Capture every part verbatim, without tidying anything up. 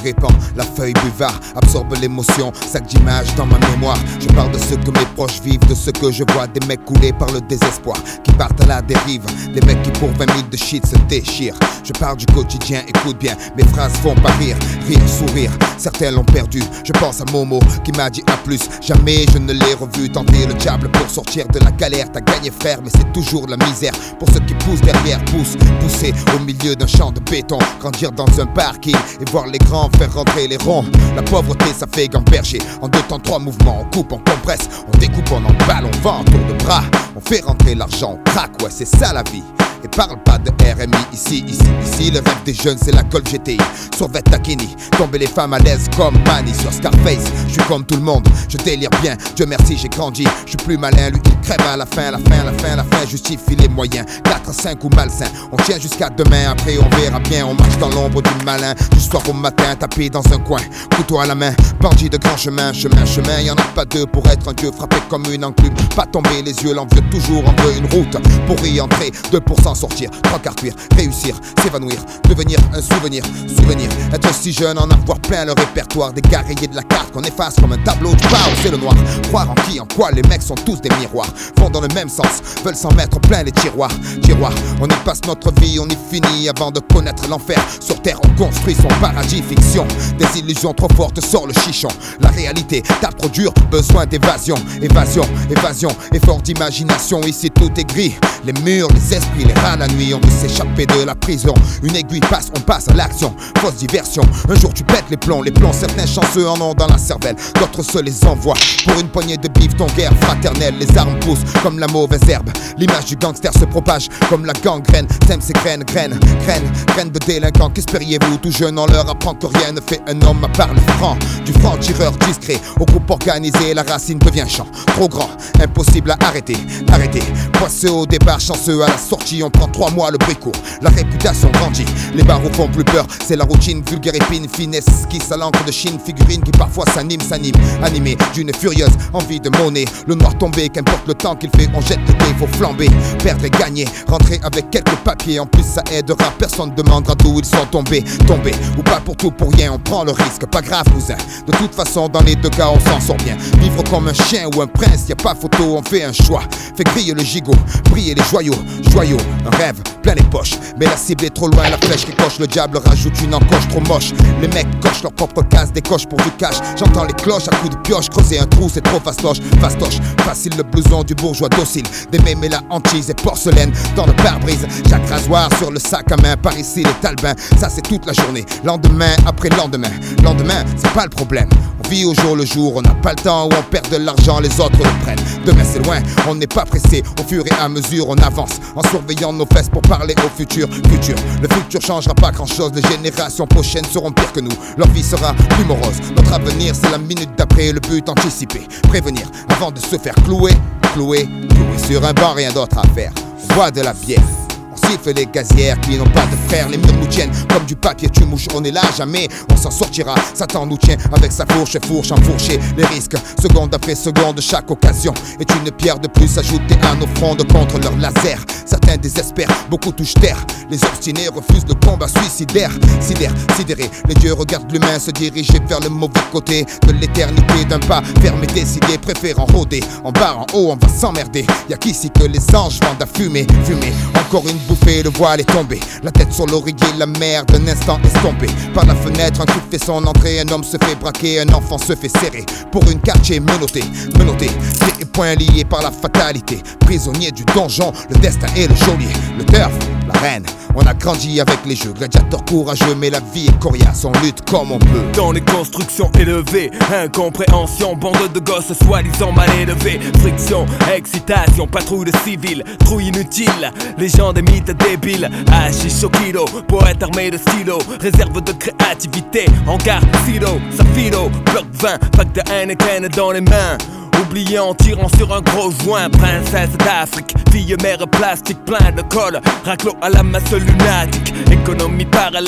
répand, la feuille buvard absorbe l'émotion, sac d'images dans ma mémoire. Je parle de ce que mes proches vivent, de ce que je vois, des mecs coulés par le désespoir, qui partent à la dérive, des mecs qui pour vingt mille de shit se déchirent. Je parle du quotidien, écoute bien, mes phrases font pas rire, rire, sourire, certains l'ont perdu. Je pense à Momo qui m'a dit à plus, jamais je ne l'ai revu tenter le diable pour sortir de la galère. T'as gagné frère, mais c'est toujours la misère pour ceux qui poussent derrière, poussent, pousser au milieu d'un champ de béton, grandir dans un parking et voir les grands faire rentrer les ronds. La pauvreté ça fait gamberger, en deux temps trois mouvements, on coupe, on compresse, on découpe, on emballe, on vend en tour de bras, on fait rentrer l'argent, on craque, ouais c'est ça la vie. Et parle pas de R M I ici, ici, ici. Le rêve des jeunes c'est la Golf G T I. Sur Takini, tomber les femmes à l'aise comme Manny sur Scarface. Je suis comme tout le monde, je délire bien. Dieu merci j'ai grandi, je suis plus malin. Lui il crève à la fin, la fin, la fin, la fin justifie les moyens. quatre à cinq ou malsain, on tient jusqu'à demain. Après on verra bien, on marche dans l'ombre du malin. Du soir au matin, tapé dans un coin, couteau à la main. Bandit de grand chemin, chemin, chemin. Y'en a pas deux pour être un dieu frappé comme une enclume. Pas tomber les yeux, l'envieux toujours en veut une route. Pour y entrer, deux pour cent sortir, trois quarts cuire, réussir, s'évanouir, devenir un souvenir, souvenir, être si jeune, en avoir plein le répertoire, des gars rayés de la carte qu'on efface comme un tableau du chaos, c'est le noir, croire en qui, en quoi, les mecs sont tous des miroirs, vont dans le même sens, veulent s'en mettre plein les tiroirs, tiroirs, on y passe notre vie, on y finit avant de connaître l'enfer, sur terre on construit son paradis, fiction, des illusions trop fortes sort le chichon, la réalité tape trop dur, besoin d'évasion, évasion, évasion, effort d'imagination, ici tout est gris, les murs, les esprits, les rats, la nuit, on veut s'échapper de la prison. Une aiguille passe, on passe à l'action. Fausse diversion, un jour tu pètes les plombs. Les plombs, certains chanceux en ont dans la cervelle, d'autres se les envoient. Pour une poignée de bif, ton guerre fraternelle. Les armes poussent comme la mauvaise herbe. L'image du gangster se propage comme la gangrène. Sème ses graines, graines, graines, graines de délinquants. Qu'espériez-vous, tout jeune, on leur apprend que rien ne fait un homme à part le franc. Du franc-tireur discret au groupe organisé, la racine devient champ. Trop grand, impossible à arrêter, arrêter. Poisseux au départ, chanceux à la sortie, on prend trois mois le bruit court, la réputation grandit, les barreaux font plus peur, c'est la routine, vulgaire épine, finesse, esquisse à l'encre de Chine, figurine qui parfois s'anime, s'anime, animé d'une furieuse envie de monnaie, le noir tombé, qu'importe le temps qu'il fait, on jette le dé, faut flamber, perdre et gagner, rentrer avec quelques papiers, en plus ça aidera, personne demandera d'où ils sont tombés, tombés, ou pas pour tout pour rien, on prend le risque, pas grave cousin, de toute façon dans les deux cas on s'en sort bien, vivre comme un chien ou un prince, y a pas photo, on fait un choix, fait griller le gigot, briller les joyaux, joyaux, un rêve, plein les poches, mais la cible est trop loin, la flèche qui coche, le diable rajoute une encoche trop moche. Les mecs cochent leur propre case, décochent pour du cash. J'entends les cloches à coups de pioche, creuser un trou c'est trop fastoche, fastoche, facile le blouson du bourgeois docile. Des mémés la hantise et porcelaine dans le pare-brise. Chaque rasoir sur le sac à main, par ici les talbins, ça c'est toute la journée. Lendemain après lendemain, lendemain c'est pas le problème. On vit au jour le jour, on n'a pas le temps où on perd de l'argent, les autres le prennent. Demain c'est loin, on n'est pas pressé, au fur et à mesure on avance, en surveillant nos fesses pour parler au futur, futur. Le futur changera pas grand chose, les générations prochaines seront pires que nous, leur vie sera plus morose. Notre avenir c'est la minute d'après, le but anticipé, prévenir avant de se faire clouer, clouer, clouer sur un banc, rien d'autre à faire, on boit de la bière. Siffle les gazières qui n'ont pas de frères, les murs nous tiennent comme du papier, tu mouches, on est là jamais, on s'en sortira, Satan nous tient avec sa fourche et fourche enfourchée, les risques, seconde après seconde, chaque occasion est une pierre de plus ajoutée à nos frondes contre leur laser, certains désespèrent, beaucoup touchent terre, les obstinés refusent le combat suicidaire, sidère, sidéré, les dieux regardent l'humain se diriger vers le mauvais côté de l'éternité, d'un pas fermé, décidé, préférant rôder, en bas, en haut, on va s'emmerder, y'a qu'ici que les anges vendent à fumer, fumer, encore une bouffée, le voile est tombé, la tête sur l'oreiller, la mer d'un instant estompée. Par la fenêtre, un cri fait son entrée, un homme se fait braquer, un enfant se fait serrer. Pour une quartier menotté, menotté, pieds et poings liés par la fatalité. Prisonnier du donjon, le destin est le geôlier, le turf, la reine. On a grandi avec les jeux, gladiateurs courageux, mais la vie est coriace, on lutte comme on peut. Dans les constructions élevées, incompréhension, bande de gosses soi-disant mal élevés. Friction, excitation, patrouille de civils, trou inutile, les gens des mythes débiles. Hachiche au kilo, poète armé de stylo, réserve de créativité, hangar, silo, safilo, bloc vingt, pack de Heineken dans les mains. Oublié en tirant sur un gros joint, princesse d'Afrique, fille mère plastique, plein de colle, raclo à la masse lunatique, économie parallèle, l'équipe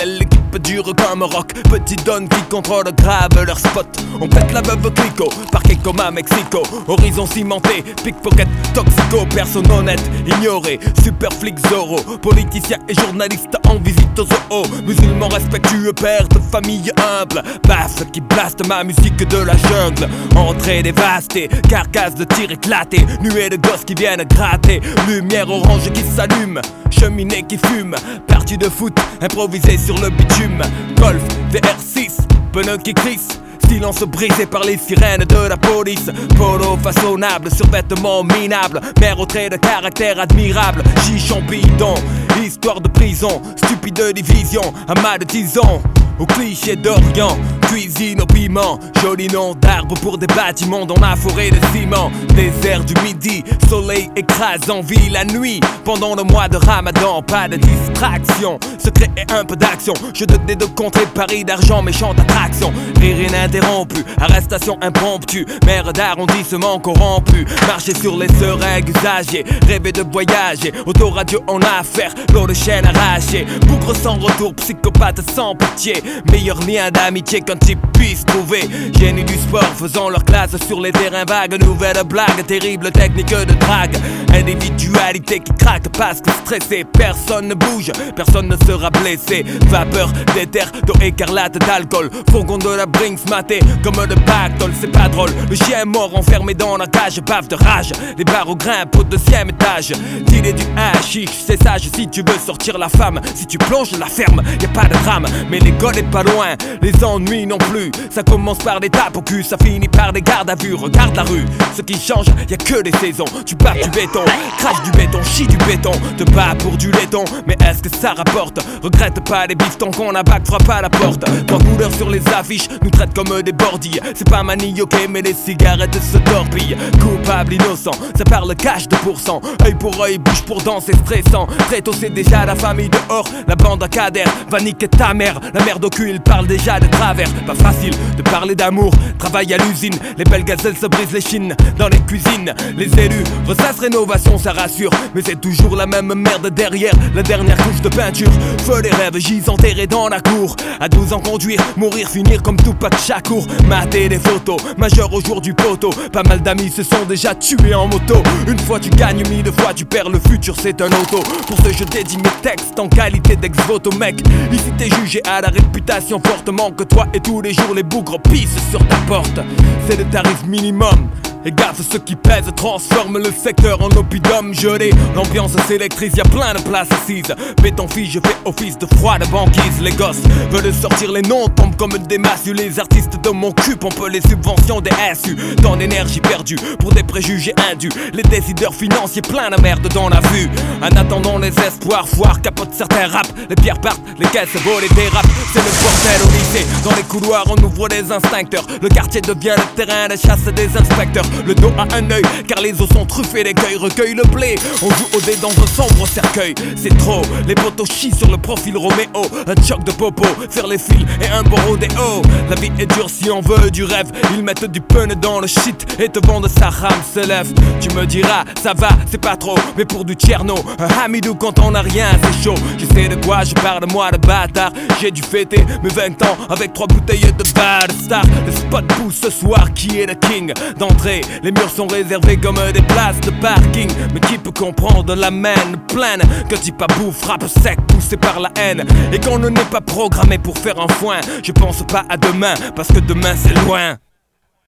hip dure comme rock. Petite donne qui contrôle grave leur spot. On pète la veuve clico, parquet comme à Mexico. Horizon cimenté, pickpocket, toxico. Personne honnête, ignoré, super flic Zorro. Politicien et journaliste en visite au zoo. Musulman respectueux, père de famille humble. Baffle qui blaste ma musique de la jungle. Entrée dévastée, carcasse de tir éclaté. Nuée de gosses qui viennent gratter. Lumière orange qui s'allume, cheminée qui fume. Partie de foot, improvisée sur le bitume. Golf, V R six, pneus qui crissent. Silence brisé par les sirènes de la police. Polo façonnable, survêtement minable. Mère au trait de caractère admirable. Chichon bidon, histoire de prison. Stupide division, amas de tisons. Au cliché d'Orient, cuisine au piment. Joli nom d'arbre pour des bâtiments dans ma forêt de ciment. Désert du midi, soleil écrasant, vie la nuit. Pendant le mois de Ramadan, pas de distraction. Secret et un peu d'action. Jeu de dés de contrée, pari d'argent, méchante attraction. Rire ininterrompu, arrestation impromptue. Maire d'arrondissement corrompu. Marcher sur les seringues usagées. Rêver de voyager, autoradio en affaire. L'eau de chaîne arrachée. Bougre sans retour, psychopathe sans pitié. Meilleur lien d'amitié qu'un type puisse trouver. Génie du sport faisant leur classe sur les terrains vagues. Nouvelle blague, terrible technique de drague. Individualité qui craque parce que stressé. Personne ne bouge, personne ne sera blessé. Vapeur d'éther, d'eau écarlate, d'alcool. Fourgon de la Brinks maté comme de Pactol. C'est pas drôle, le chien mort enfermé dans la cage. Bave de rage, les barreaux grimpent au deuxième étage. Dealer du hashish, c'est sage si tu veux sortir la femme. Si tu plonges la ferme, y a pas de drame. Mais l'école est pas loin, les ennuis non plus. Ça commence par des tapes au cul, ça finit par des gardes à vue. Regarde la rue, ce qui change, y a que des saisons. Tu bats du béton, crache du béton, chie du béton. Te bats pour du laiton, mais est-ce que ça rapporte? Regrette pas les bifetons qu'on abaque, frappe à la porte. Trois couleurs sur les affiches, nous traitent comme des bordilles. C'est pas manioqué, mais les cigarettes se torpillent. Coupable, innocent, ça parle cash de pourcent. Œil pour œil, bouche pour dent, c'est stressant. Très tôt, c'est déjà la famille dehors. La bande à cadère va niquer ta mère. La merde au cul, il parle déjà de travers. Pas facile de parler d'amour, travail à l'usine. Les belles gazelles se brisent les chines dans les cuisines. Les élus ressassent rénovation, ça rassure. Mais c'est toujours la même merde derrière la dernière couche de peinture. Feu les rêves, gis enterrés dans la cour. À douze ans conduire, mourir, finir comme Tupac Shakur. Mater des photos, majeur au jour du poteau. Pas mal d'amis se sont déjà tués en moto. Une fois tu gagnes, mille fois tu perds, le futur c'est un auto. Pour ce je dédie mes textes en qualité d'ex-voto mec. Ici t'es jugé à la réputation fortement que toi et tous les jours les bougres pissent sur ta porte. C'est le tarif minimum. Et gaffe, ceux qui pèsent transforment le secteur en oppidum gelé. L'ambiance s'électrise, y'a plein de places assises. Béton fille, je fais office de froide banquise. Les gosses veulent sortir les noms, tombent comme des massues. Les artistes de mon cul pompent les subventions des S U. Tant d'énergie perdue pour des préjugés indus. Les décideurs financiers plein de merde dans la vue. En attendant les espoirs, foire capote certains raps. Les pierres partent, les caisses volent et dérapent. C'est le bordel au lycée, dans les couloirs on ouvre des instincteurs. Le quartier devient le terrain de chasse des inspecteurs. Le dos à un œil, car les os sont truffés d'écueils. Recueille le blé, on joue au dé dans un sombre cercueil. C'est trop, les potos chient sur le profil Roméo. Un choc de popo, faire les fils et un bon rodéo. La vie est dure si on veut du rêve. Ils mettent du pun dans le shit et te vendent sa rame se lève. Tu me diras, ça va, c'est pas trop. Mais pour du tcherno, un hamidou quand on a rien, c'est chaud. Je sais de quoi je parle, moi de bâtard. J'ai dû fêter mes vingt ans avec trois bouteilles de bad star. Le spot pousse ce soir, qui est le king d'entrée? Les murs sont réservés comme des places de parking. Mais qui peut comprendre la main pleine que dit pas bouffe, frappe sec, poussé par la haine. Et qu'on ne n'est pas programmé pour faire un foin. Je pense pas à demain, parce que demain c'est loin.